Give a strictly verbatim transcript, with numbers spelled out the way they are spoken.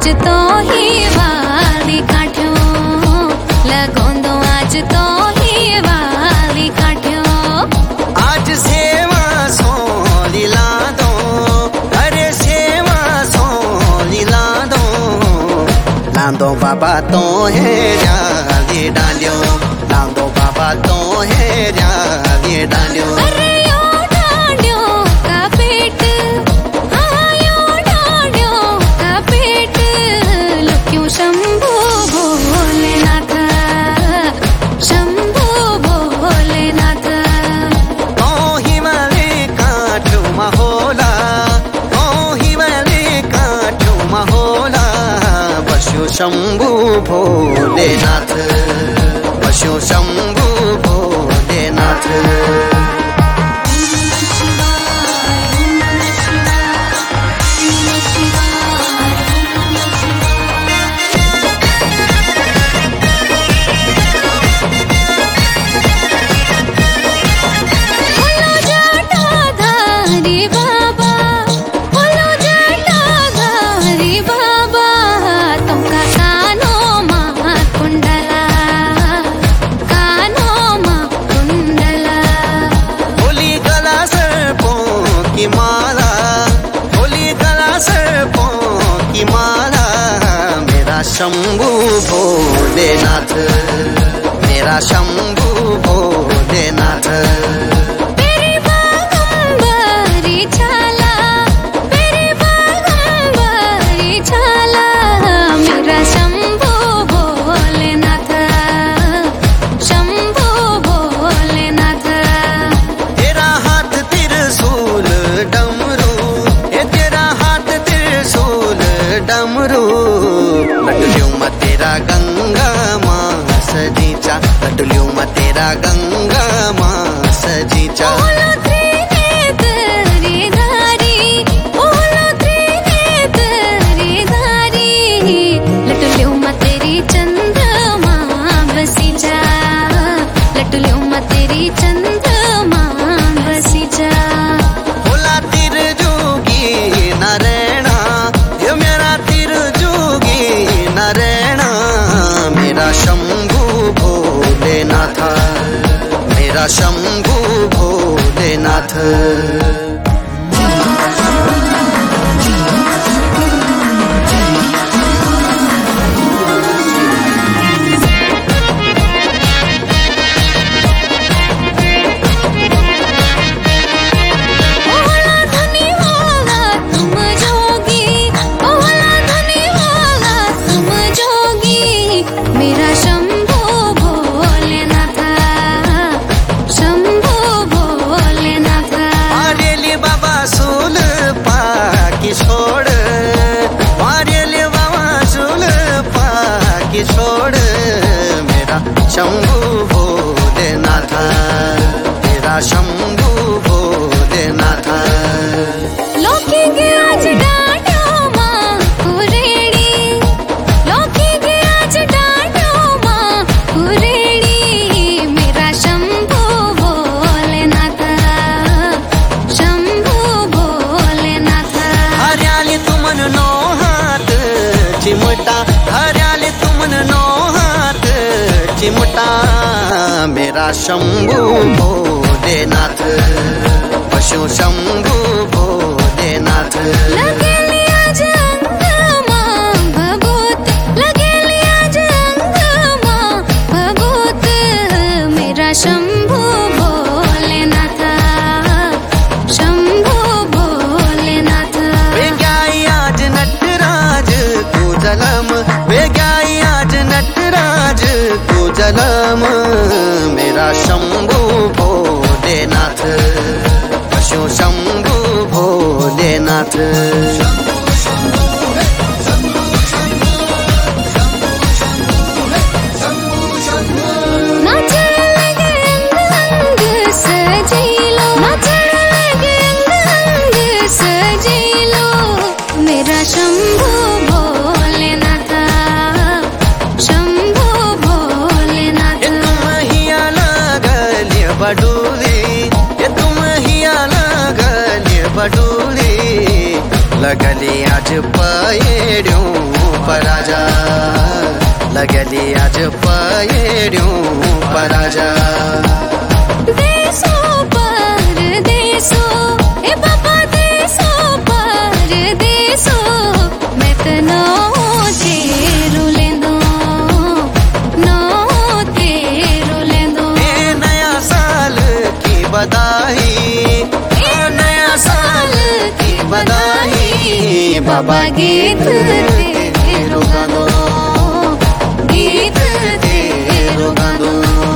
आज तो ही वाली काठियों लगोंदो आज तो ही वाली काठियों आज सेवा सोली ला दो अरे सेवा सोली ला दो लांदो बाबा तो है जाली डालियो लांदो बाबा तो है जाली डालियो अरे यो डालियो का पेट हाँ यो डालियो का पेट लो क्यों शंभू भोलेनाथ शंभू भोलेनाथ तो ही वाले काठू महोला तो ही वाले काठू महोला बसो शंभू भोलेनाथ बसो शंभू भोलेनाथ शंभू भोलेनाथ मेरा शंभू भोलेनाथ तेरी बागंबरी छाला तेरी बागंबरी छाला मेरा शंभू भोलेनाथ शंभू भोलेनाथ तेरा हाथ त्रिशूल डमरू ये तेरा हाथ त्रिशूल डमरू लटलियों में तेरा गंगा माँ सजीचा लटलियों में तेरा गंगा माँ सजीचा ओलो त्रिनेत्री धारी ओलो त्रिनेत्री धारी लटलियों में तेरी चंद्रमा बसी जा लटलियों में तेरी चंद्रमा बसी जा बोला तिर जोगी नारायणा ये मेरा तिर जोगी नारायणा मेरा शंभू भोलेनाथ मेरा शंभू भोलेनाथ छोड़ मेरा शंभू भोलेनाथ मेरा शंभू भोलेनाथ लोकी के आज डांटो माँ कुरेड़ी लोकी के आज डांटो माँ कुरेड़ी मेरा शंभू भोलेनाथ शंभू भोलेनाथ हरियाली तुमन नो हाथ चिमटा हरियाली तुमन नो हाथ चिमटा मेरा शंभू भोलेनाथ पशु शंभू भोलेनाथ लगे आज अंग माँ भभूत लगे आज अंग माँ भभूत मेरा शंभू भोलेनाथ शंभू भोलेनाथ वे गाई आज नटराज को जलम वे गाई आज नटराज को जलम मेरा शंभू भोलेनाथ पशु शंभू भोलेनाथ मेरा शंभू भोलेनाथ शंभू भोलेनाथ तुम ही अलग बडूली ये तुम ही अलग बडूली लगली आज पयड्यो पराजा लगली आज पहेड्यौं पराजा देशो पर देशो ए बाबा देशो पर देशो मैं त नौ तेरो लेंदो नौ तेरो लेंदो ए नया साल की बधाई ए नया साल की बधाई बाबा गीत तेरो गानो गीत तेरो गानो